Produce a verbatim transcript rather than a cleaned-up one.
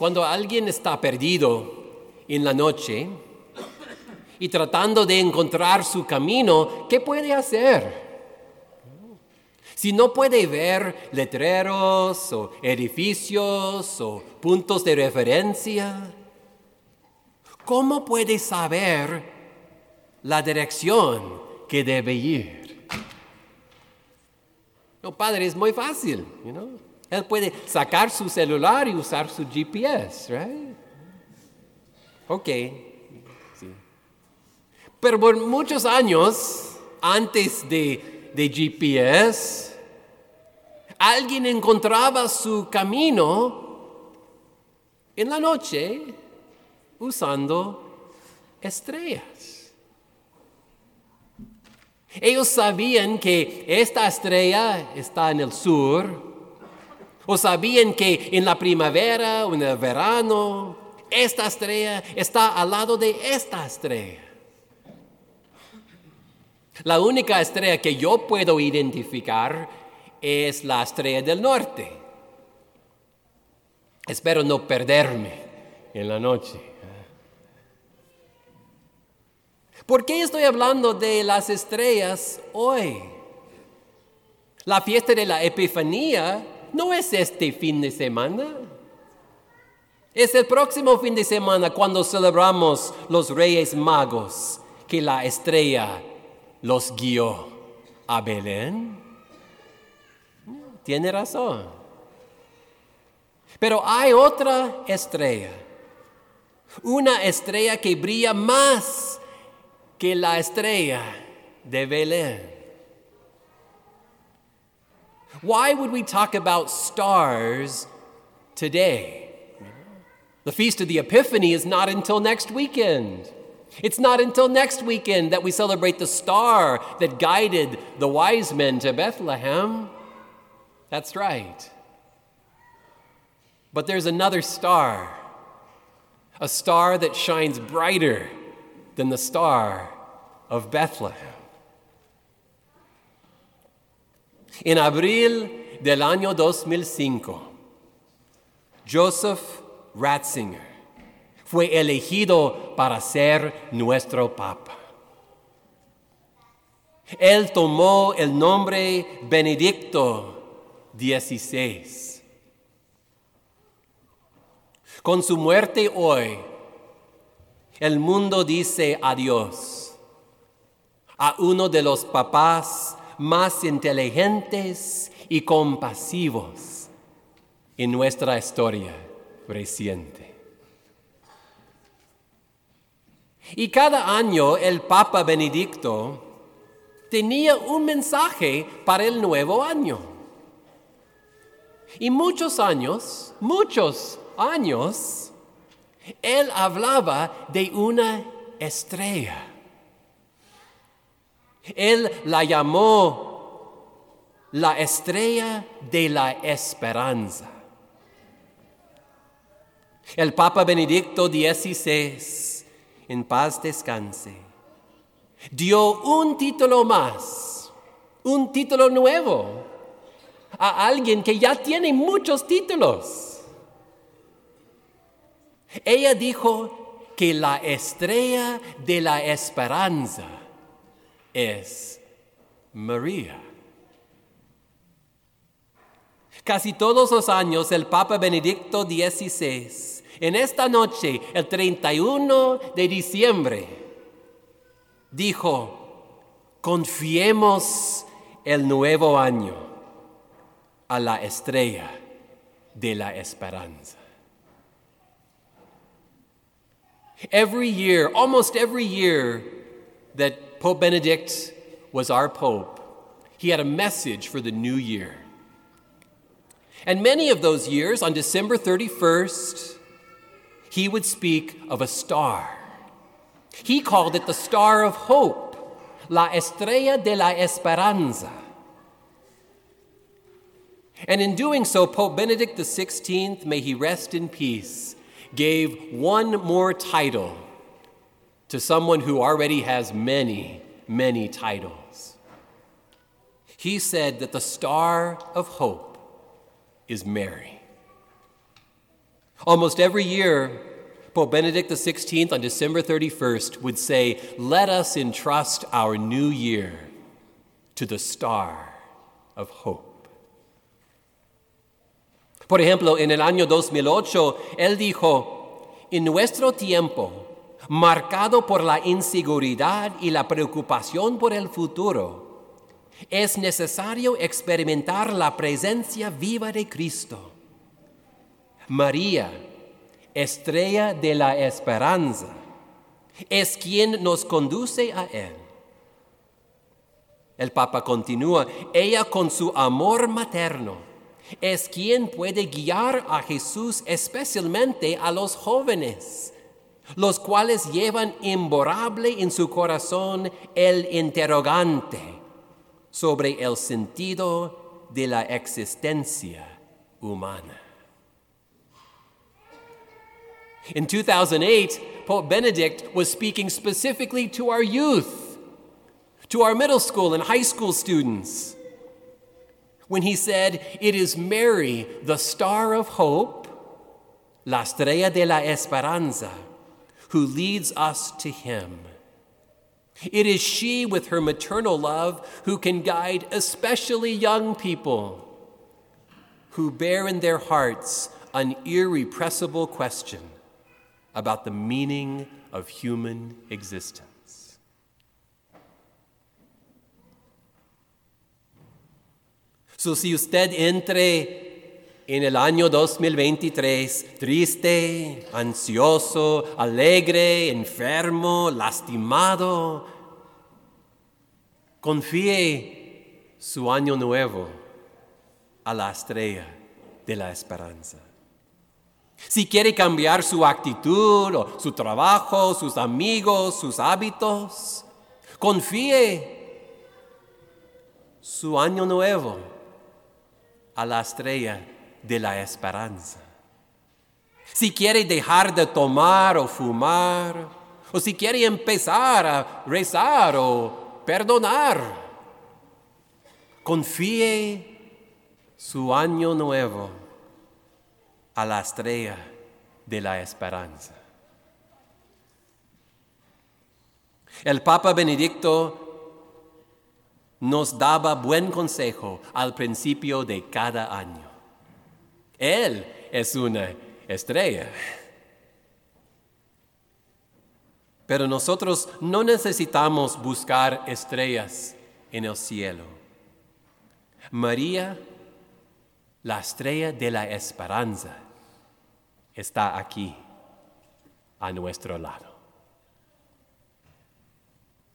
Cuando alguien está perdido en la noche y tratando de encontrar su camino, ¿qué puede hacer? Si no puede ver letreros o edificios o puntos de referencia, ¿cómo puede saber la dirección que debe ir? No, padre, es muy fácil, you know? Él puede sacar su celular y usar su G P S, right? Ok. Sí. Pero por muchos años, antes de, de G P S, alguien encontraba su camino en la noche usando estrellas. Ellos sabían que esta estrella está en el sur, o sabían que en la primavera o en el verano, esta estrella está al lado de esta estrella. La única estrella que yo puedo identificar es la estrella del norte. Espero no perderme en la noche. ¿Por qué estoy hablando de las estrellas hoy? La fiesta de la Epifanía no es este fin de semana. Es el próximo fin de semana cuando celebramos los Reyes Magos, que la estrella los guió a Belén. Tiene razón. Pero hay otra estrella, una estrella que brilla más que la estrella de Belén. Why would we talk about stars today? The Feast of the Epiphany is not until next weekend. It's not until next weekend that we celebrate the star that guided the wise men to Bethlehem. That's right. But there's another star, a star that shines brighter than the star of Bethlehem. En abril del año dos mil cinco, Joseph Ratzinger fue elegido para ser nuestro Papa. Él tomó el nombre Benedicto dieciséis. Con su muerte hoy, el mundo dice adiós a uno de los papás más inteligentes y compasivos en nuestra historia reciente. Y cada año el Papa Benedicto tenía un mensaje para el nuevo año. Y muchos años, muchos años, él hablaba de una estrella. Él la llamó la estrella de la esperanza. El Papa Benedicto dieciséis, en paz descanse, dio un título más, un título nuevo, a alguien que ya tiene muchos títulos. Ella dijo que la estrella de la esperanza es María. Casi todos los años el Papa Benedicto dieciséis, en esta noche, el treinta y uno de diciembre, dijo: confiemos el nuevo año a la estrella de la esperanza. Every year, almost every year that Pope Benedict was our Pope, he had a message for the new year. And many of those years, on December thirty-first, he would speak of a star. He called it the star of hope, la estrella de la esperanza. And in doing so, Pope Benedict the sixteenth, may he rest in peace, gave one more title to someone who already has many, many titles. He said that the star of hope is Mary. Almost every year, Pope Benedict the sixteenth on December thirty-first would say, "Let us entrust our new year to the star of hope." Por ejemplo, en el año dos mil ocho, él dijo, "En nuestro tiempo, marcado por la inseguridad y la preocupación por el futuro, es necesario experimentar la presencia viva de Cristo. María, estrella de la esperanza, es quien nos conduce a Él." El Papa continúa, "Ella con su amor materno es quien puede guiar a Jesús, especialmente a los jóvenes, los cuales llevan imborrable en su corazón el interrogante sobre el sentido de la existencia humana." In two thousand eight, Pope Benedict was speaking specifically to our youth, to our middle school and high school students, when he said, "It is Mary, the star of hope, la estrella de la esperanza, who leads us to him. It is she, with her maternal love, who can guide especially young people who bear in their hearts an irrepressible question about the meaning of human existence." So, si usted entre en el año dos mil veintitrés triste, ansioso, alegre, enfermo, lastimado, confíe su año nuevo a la estrella de la esperanza. Si quiere cambiar su actitud, o su trabajo, sus amigos, sus hábitos, confíe su año nuevo a la estrella de la esperanza. Si quiere dejar de tomar o fumar, o si quiere empezar a rezar o perdonar, confíe su año nuevo a la estrella de la esperanza. El Papa Benedicto nos daba buen consejo al principio de cada año. Él es una estrella. Pero nosotros no necesitamos buscar estrellas en el cielo. María, la estrella de la esperanza, está aquí a nuestro lado.